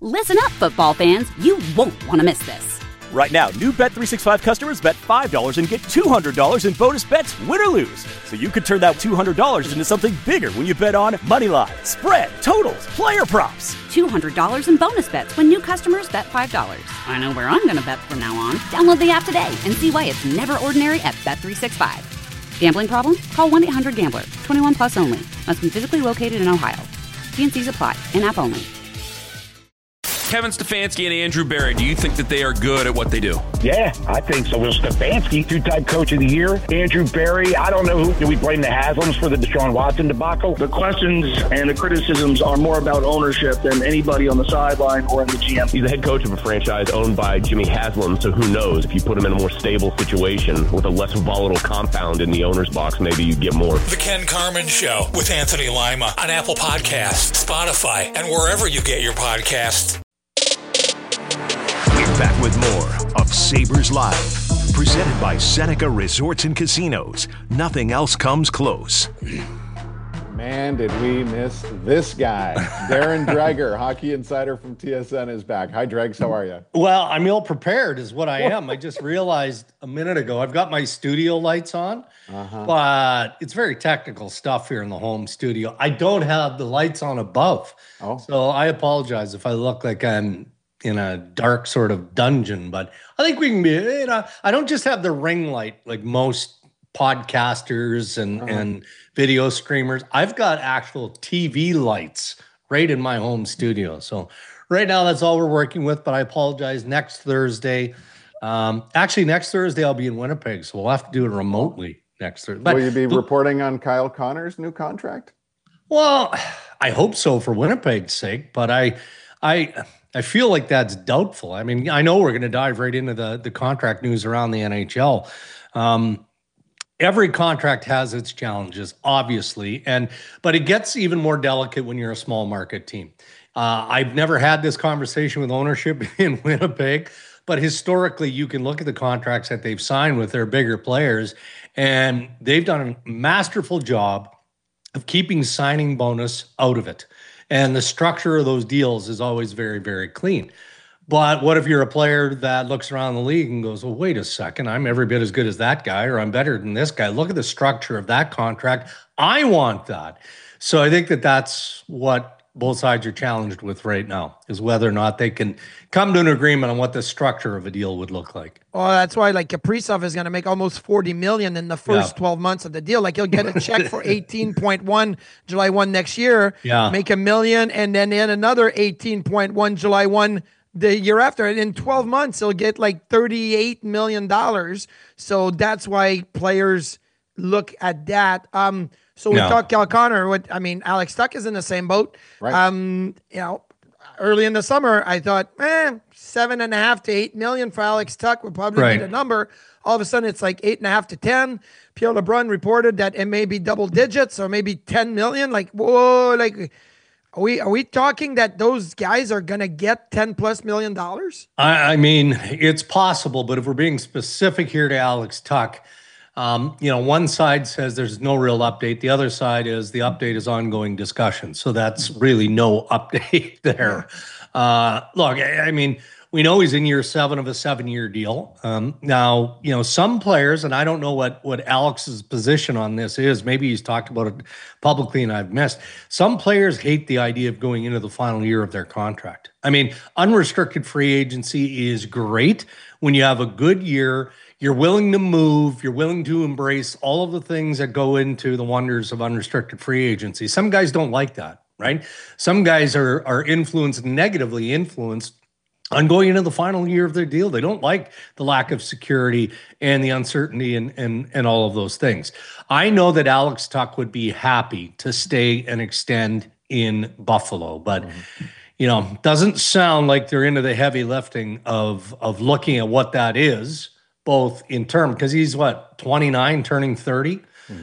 Listen up, football fans. You won't want to miss this. Right now, new Bet365 customers bet $5 and get $200 in bonus bets, win or lose. So you could turn that $200 into something bigger when you bet on money line, spread, totals, player props. $200 in bonus bets when new customers bet $5. I know where I'm going to bet from now on. Download the app today and see why it's never ordinary at Bet365. Gambling problem? Call 1-800-GAMBLER. 21 plus only. Must be physically located in Ohio. T&Cs apply. In-app only. Kevin Stefanski and Andrew Berry, do you think that they are good at what they do? Yeah, I think so. Well, Stefanski, two-time coach of the year. Andrew Berry, I don't know who. Do we blame the Haslams for the Deshaun Watson debacle? The questions and the criticisms are more about ownership than anybody on the sideline or in the GM. He's the head coach of a franchise owned by Jimmy Haslam, so who knows? If you put him in a more stable situation with a less volatile compound in the owner's box, maybe you get more. The Ken Carman Show with Anthony Lima on Apple Podcasts, Spotify, and wherever you get your podcasts. We're back with more of Sabres Live, presented by Seneca Resorts and Casinos. Nothing else comes close. Man, did we miss this guy. Darren Dreger, hockey insider from TSN, is back. Hi, Dregs. How are you? Well, I'm ill prepared is what I am. I just realized a minute ago I've got my studio lights on, but it's very technical stuff here in the home studio. I don't have the lights on above. So I apologize if I look like I'm in a dark sort of dungeon, but I think we can be, I don't just have the ring light like most podcasters and video streamers. I've got actual TV lights right in my home studio. So right now that's all we're working with, but I apologize. Next Thursday, next Thursday I'll be in Winnipeg, so we'll have to do it remotely next Thursday. Will you be reporting on Kyle Connor's new contract? Well, I hope so for Winnipeg's sake, but I feel like that's doubtful. I mean, I know we're going to dive right into the contract news around the NHL. Every contract has its challenges, obviously, but it gets even more delicate when you're a small market team. I've never had this conversation with ownership in Winnipeg, but historically, you can look at the contracts that they've signed with their bigger players, and they've done a masterful job of keeping signing bonus out of it. And the structure of those deals is always very, very clean. But what if you're a player that looks around the league and goes, well, wait a second, I'm every bit as good as that guy, or I'm better than this guy. Look at the structure of that contract. I want that. So I think that's what both sides are challenged with right now, is whether or not they can come to an agreement on what the structure of a deal would look like. Oh, that's why like Kaprizov is going to make almost $40 million in the first 12 months of the deal. Like he'll get a check for 18.1 July 1 next year, make $1 million, and then another 18.1 July 1 the year after. And in 12 months, he'll get like $38 million. So that's why players look at that. So we talked Kyle Connor. Alex Tuch is in the same boat. Right. Early in the summer, I thought, $7.5 to $8 million for Alex Tuch would probably be the number. All of a sudden, it's like 8.5 to 10. Pierre LeBrun reported that it may be double digits or maybe 10 million. Like, whoa, like, are we talking that those guys are going to get $10+ million? I mean, it's possible, but if we're being specific here to Alex Tuch, one side says there's no real update. The other side is the update is ongoing discussion. So that's really no update there. Look, I mean, we know he's in year 7 of a 7-year deal. Now, some players, and I don't know what Alex's position on this is. Maybe he's talked about it publicly and I've missed. Some players hate the idea of going into the final year of their contract. I mean, unrestricted free agency is great when you have a good year. You're willing to move, you're willing to embrace all of the things that go into the wonders of unrestricted free agency. Some guys don't like that, right? Some guys are negatively influenced on going into the final year of their deal. They don't like the lack of security and the uncertainty and all of those things. I know that Alex Tuch would be happy to stay and extend in Buffalo, but doesn't sound like they're into the heavy lifting of looking at what that is, both in term, because he's 29 turning 30.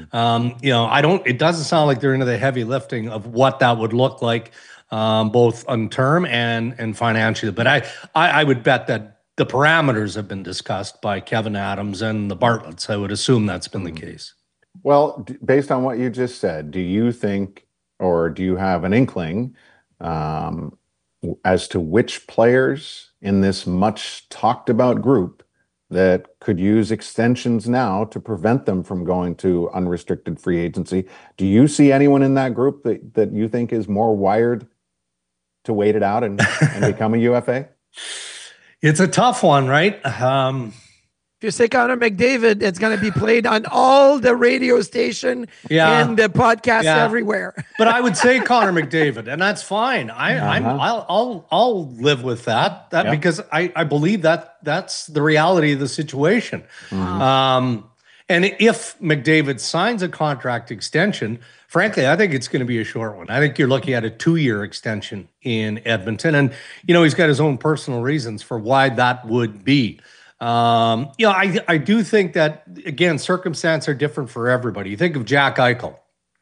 It doesn't sound like they're into the heavy lifting of what that would look like, both on term and financially. But I would bet that the parameters have been discussed by Kevin Adams and the Bartletts. I would assume that's been the case. Well, based on what you just said, do you think, or do you have an inkling as to which players in this much talked about group that could use extensions now to prevent them from going to unrestricted free agency. Do you see anyone in that group that you think is more wired to wait it out and become a UFA? It's a tough one, right? If you say Connor McDavid, it's going to be played on all the radio station and the podcast everywhere. But I would say Connor McDavid, and that's fine. I'll live with that because I believe that's the reality of the situation. And if McDavid signs a contract extension, frankly, I think it's going to be a short one. I think you're looking at a 2-year extension in Edmonton, and he's got his own personal reasons for why that would be. I do think that, again, circumstances are different for everybody. You think of Jack Eichel.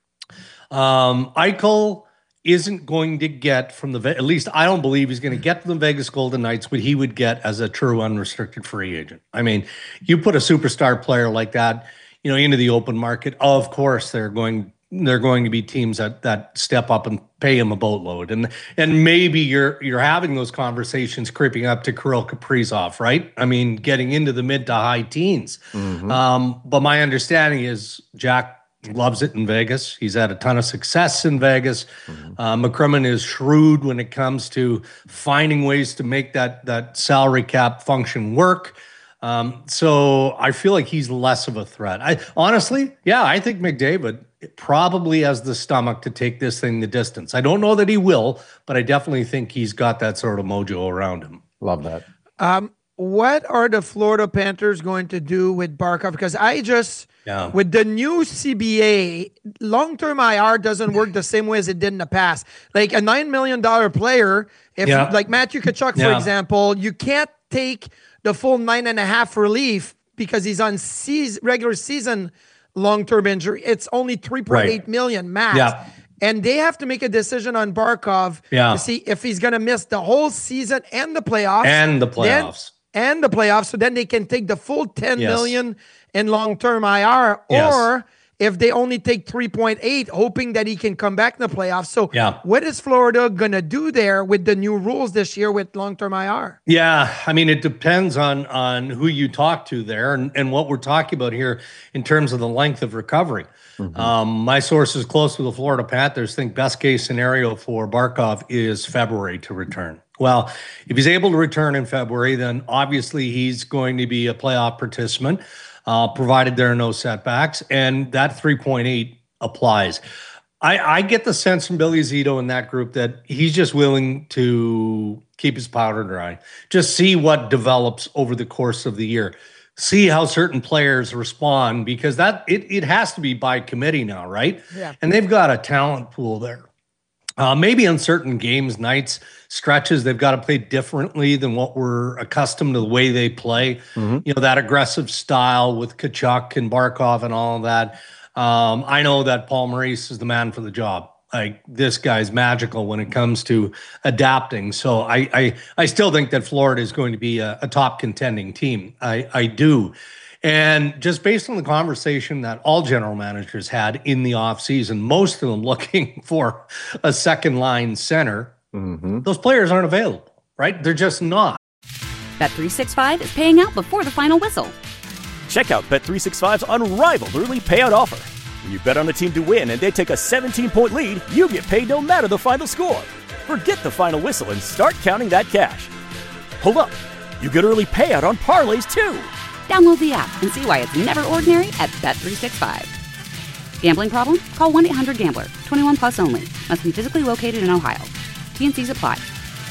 Eichel isn't going to get from at least I don't believe he's going to get from the Vegas Golden Knights what he would get as a true unrestricted free agent. I mean, you put a superstar player like that, into the open market, of course they're going to be teams that step up and pay him a boatload. And maybe you're having those conversations creeping up to Kirill Kaprizov, right? I mean, getting into the mid to high teens. But my understanding is Jack loves it in Vegas. He's had a ton of success in Vegas. McCrimmon is shrewd when it comes to finding ways to make that salary cap function work. So I feel like he's less of a threat. I think McDavid probably has the stomach to take this thing the distance. I don't know that he will, but I definitely think he's got that sort of mojo around him. Love that. What are the Florida Panthers going to do with Barkov? Because with the new CBA, long-term IR doesn't work the same way as it did in the past. Like a $9 million player, like Matthew Tkachuk, for example, you can't take the full 9.5 relief because he's on regular season long-term injury. It's only $3.8 million max. And they have to make a decision on Barkov to see if he's going to miss the whole season and the playoffs. So then they can take the full $10 million in long-term IR, or if they only take 3.8, hoping that he can come back in the playoffs. So what is Florida going to do there with the new rules this year with long-term IR? Yeah, I mean, it depends on who you talk to there and what we're talking about here in terms of the length of recovery. My sources close to the Florida Panthers think best case scenario for Barkov is February to return. Well, if he's able to return in February, then obviously he's going to be a playoff participant, provided there are no setbacks, and that 3.8 applies. I get the sense from Billy Zito in that group that he's just willing to keep his powder dry, just see what develops over the course of the year, see how certain players respond, because it has to be by committee now, right? Yeah. And they've got a talent pool there. Maybe on certain games, nights, stretches, they've got to play differently than what we're accustomed to the way they play. That aggressive style with Tkachuk and Barkov and all of that. I know that Paul Maurice is the man for the job. Like, this guy's magical when it comes to adapting. So I still think that Florida is going to be a top contending team. I do. And just based on the conversation that all general managers had in the offseason, most of them looking for a second line center, those players aren't available, right? They're just not. Bet365 is paying out before the final whistle. Check out Bet365's unrivaled early payout offer. When you bet on a team to win and they take a 17-point lead, you get paid no matter the final score. Forget the final whistle and start counting that cash. Hold up. You get early payout on parlays, too. Download the app and see why it's never ordinary at Bet365. Gambling problem? Call 1-800-GAMBLER. 21 plus only. Must be physically located in Ohio. T&Cs apply.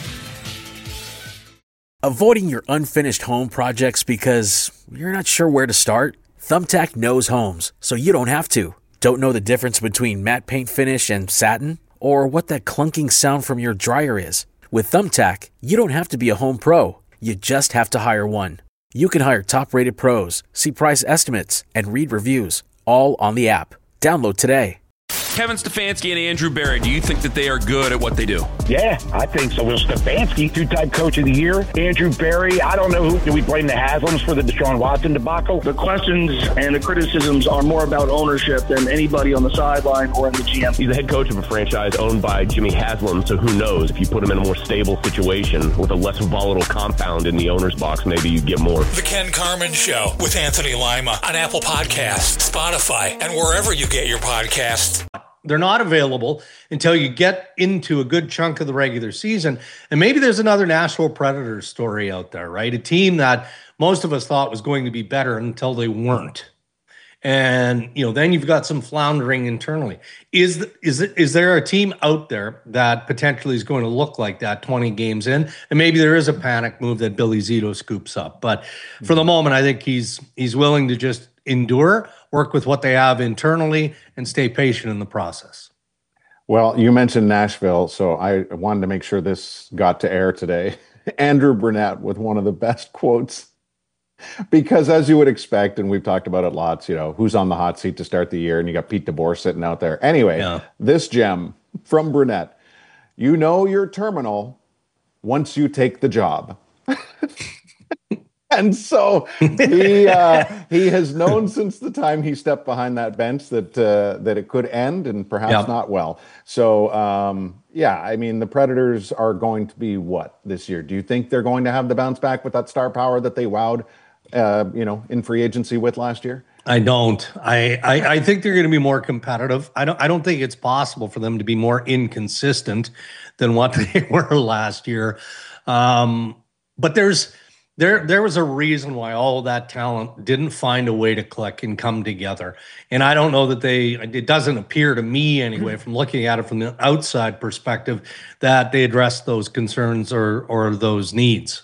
Avoiding your unfinished home projects because you're not sure where to start? Thumbtack knows homes, so you don't have to. Don't know the difference between matte paint finish and satin? Or what that clunking sound from your dryer is? With Thumbtack, you don't have to be a home pro. You just have to hire one. You can hire top-rated pros, see price estimates, and read reviews, all on the app. Download today. Kevin Stefanski and Andrew Barry, do you think that they are good at what they do? Yeah, I think so. Will Stefanski, two-time coach of the year. Andrew Berry, I don't know who. Do we blame the Haslams for the Deshaun Watson debacle? The questions and the criticisms are more about ownership than anybody on the sideline or in the GM. He's the head coach of a franchise owned by Jimmy Haslam, so who knows? If you put him in a more stable situation with a less volatile compound in the owner's box, maybe you get more. The Ken Carman Show with Anthony Lima on Apple Podcasts, Spotify, and wherever you get your podcasts. They're not available until you get into a good chunk of the regular season. And maybe there's another Nashville Predators story out there, right? A team that most of us thought was going to be better until they weren't. And, then you've got some floundering internally. Is there a team out there that potentially is going to look like that 20 games in? And maybe there is a panic move that Billy Zito scoops up. But for the moment, I think he's willing to just endure, work with what they have internally, and stay patient in the process. Well, you mentioned Nashville, so I wanted to make sure this got to air today. Andrew Brunette with one of the best quotes. Because as you would expect, and we've talked about it lots, who's on the hot seat to start the year, and you got Pete DeBoer sitting out there. Anyway, This gem from Brunette, your terminal once you take the job. And so he has known since the time he stepped behind that bench that it could end, and perhaps not well. So, the Predators are going to be what this year? Do you think they're going to have the bounce back with that star power that they wowed, in free agency with last year? I don't. I think they're going to be more competitive. I don't think it's possible for them to be more inconsistent than what they were last year. But there was a reason why all of that talent didn't find a way to click and come together. And I don't know that it doesn't appear to me anyway, from looking at it from the outside perspective, that they addressed those concerns or those needs.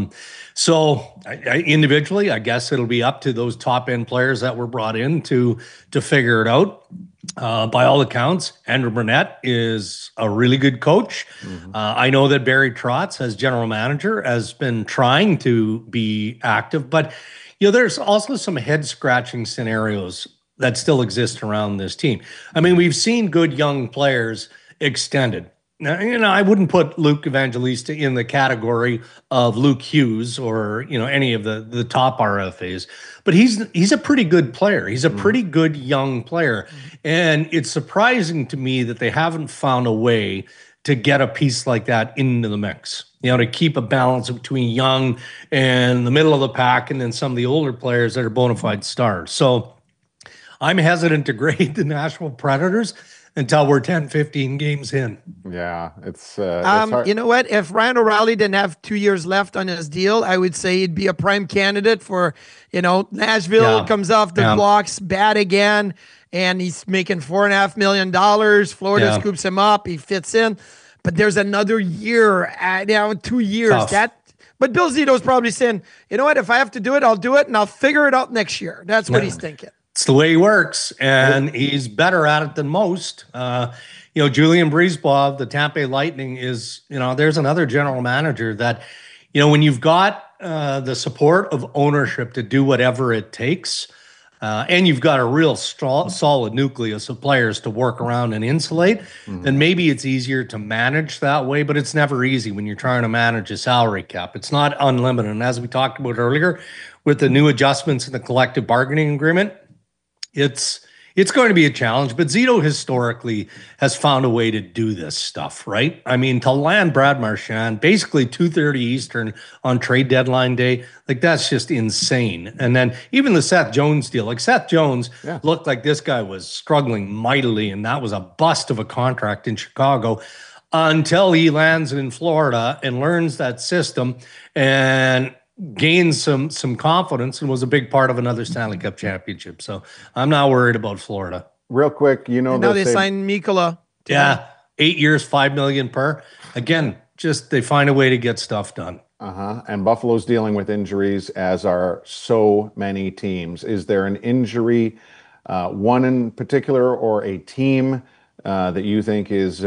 So individually, I guess it'll be up to those top end players that were brought in to figure it out. By all accounts, Andrew Brunette is a really good coach. Mm-hmm. I know that Barry Trotz, as general manager, has been trying to be active, but there's also some head-scratching scenarios that still exist around this team. I mean, we've seen good young players extended. Now, I wouldn't put Luke Evangelista in the category of Luke Hughes or, any of the top RFAs, but he's a pretty good player. He's a pretty good young player. And it's surprising to me that they haven't found a way to get a piece like that into the mix, to keep a balance between young and the middle of the pack and then some of the older players that are bona fide stars. So I'm hesitant to grade the Nashville Predators until we're 10, 15 games in. Yeah, it's hard. You know what? If Ryan O'Reilly didn't have 2 years left on his deal, I would say he'd be a prime candidate for, Nashville comes off the blocks bad again, and he's making $4.5 million. Florida scoops him up. He fits in. But there's another year, 2 years. Tough. But Bill Zito's probably saying, you know what? If I have to do it, I'll do it, and I'll figure it out next year. That's what he's thinking. It's the way he works, and he's better at it than most. Julian Brisebois, the Tampa Bay Lightning, is, there's another general manager that, when you've got the support of ownership to do whatever it takes, and you've got a real solid nucleus of players to work around and insulate, then maybe it's easier to manage that way, but it's never easy when you're trying to manage a salary cap. It's not unlimited. And as we talked about earlier, with the new adjustments in the collective bargaining agreement, it's going to be a challenge, but Zito historically has found a way to do this stuff, right? I mean, to land Brad Marchand, basically 2:30 Eastern on trade deadline day, that's just insane. And then even the Seth Jones deal, Seth Jones looked like this guy was struggling mightily, and that was a bust of a contract in Chicago until he lands in Florida and learns that system and gained some confidence and was a big part of another Stanley Cup championship. So I'm not worried about Florida. Real quick, now they signed Mikkola. Yeah, 8 years, $5 million per. Again, just they find a way to get stuff done. And Buffalo's dealing with injuries, as are so many teams. Is there an injury, one in particular, or a team that you think is,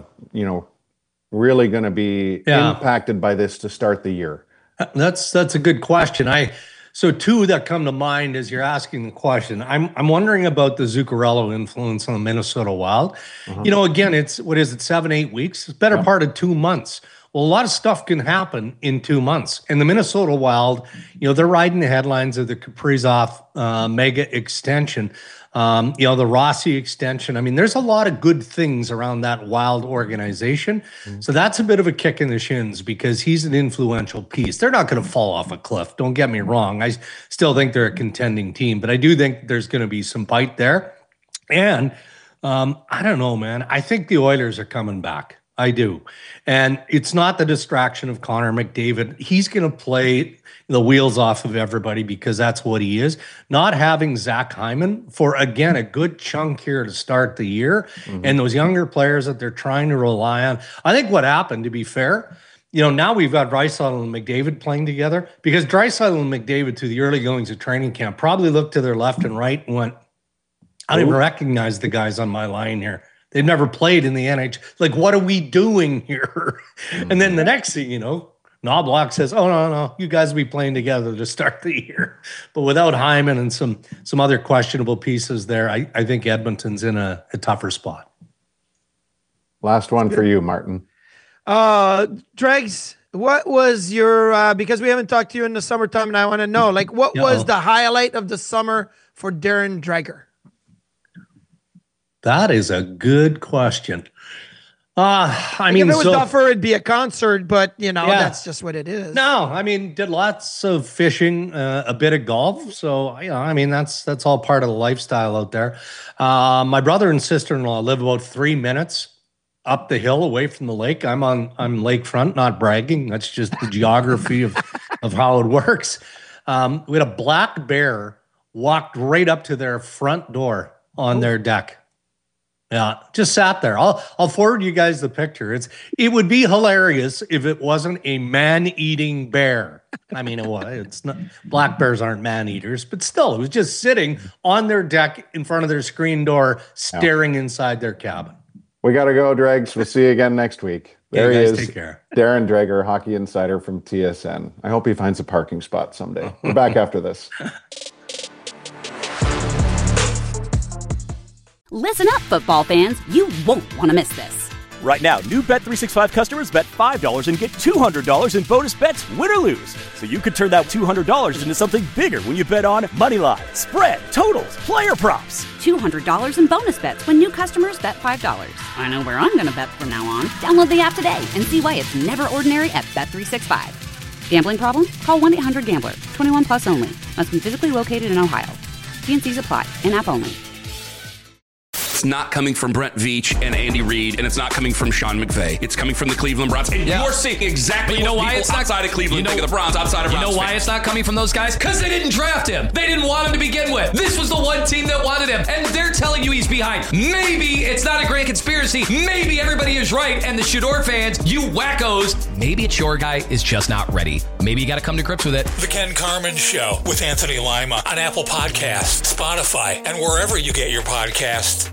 really going to be impacted by this to start the year? That's a good question. So two that come to mind as you're asking the question. I'm wondering about the Zuccarello influence on the Minnesota Wild. Again, it's 7-8 weeks? It's better part of 2 months. Well, a lot of stuff can happen in 2 months. And the Minnesota Wild, they're riding the headlines of the Kaprizov mega extension, the Rossi extension. I mean, there's a lot of good things around that Wild organization. So that's a bit of a kick in the shins because he's an influential piece. They're not going to fall off a cliff. Don't get me wrong. I still think they're a contending team, but I do think there's going to be some bite there. And I don't know, man. I think the Oilers are coming back. I do. And it's not the distraction of Connor McDavid. He's going to play the wheels off of everybody because that's what he is. Not having Zach Hyman for, again, a good chunk here to start the year and those younger players that they're trying to rely on. I think what happened, to be fair, now we've got Draisaitl and McDavid playing together because Draisaitl and McDavid through the early goings of training camp probably looked to their left and right and went, I don't even recognize the guys on my line here. They've never played in the NHL. Like, what are we doing here? And then the next thing Knobloch says, oh, no, you guys will be playing together to start the year. But without Hyman and some other questionable pieces there, I think Edmonton's in a tougher spot. Last one for you, Martin. Dregs, what was your, because we haven't talked to you in the summertime, and I want to know, what was the highlight of the summer for Darren Dreger? That is a good question. If it was Duffer, it'd be a concert, but that's just what it is. No, did lots of fishing, a bit of golf. So, that's all part of the lifestyle out there. My brother and sister-in-law live about 3 minutes up the hill away from the lake. I'm lakefront, not bragging. That's just the geography of how it works. We had a black bear walked right up to their front door on their deck. Yeah, just sat there. I'll forward you guys the picture. It would be hilarious if it wasn't a man-eating bear. It was. It's not. Black bears aren't man-eaters, but still, it was just sitting on their deck in front of their screen door, staring inside their cabin. We got to go, Dregs. We'll see you again next week. There he is. Take care. Darren Dreger, hockey insider from TSN. I hope he finds a parking spot someday. We're back after this. Listen up, football fans. You won't want to miss this. Right now, new Bet365 customers bet $5 and get $200 in bonus bets, win or lose. So you could turn that $200 into something bigger when you bet on Moneyline, spread, totals, player props. $200 in bonus bets when new customers bet $5. I know where I'm going to bet from now on. Download the app today and see why it's never ordinary at Bet365. Gambling problem? Call 1-800-GAMBLER. 21 plus only. Must be physically located in Ohio. T&Cs apply. In-app only. It's not coming from Brent Veach and Andy Reid, and it's not coming from Sean McVay. It's coming from the Cleveland Browns. And you're seeing exactly why it's not outside of Cleveland think of the Browns, outside of Browns. You know why it's not coming from those guys? Because they didn't draft him. They didn't want him to begin with. This was the one team that wanted him, and they're telling you he's behind. Maybe it's not a grand conspiracy. Maybe everybody is right, and the Shador fans, you wackos, maybe it's your guy is just not ready. Maybe you got to come to grips with it. The Ken Carman Show with Anthony Lima on Apple Podcasts, Spotify, and wherever you get your podcasts.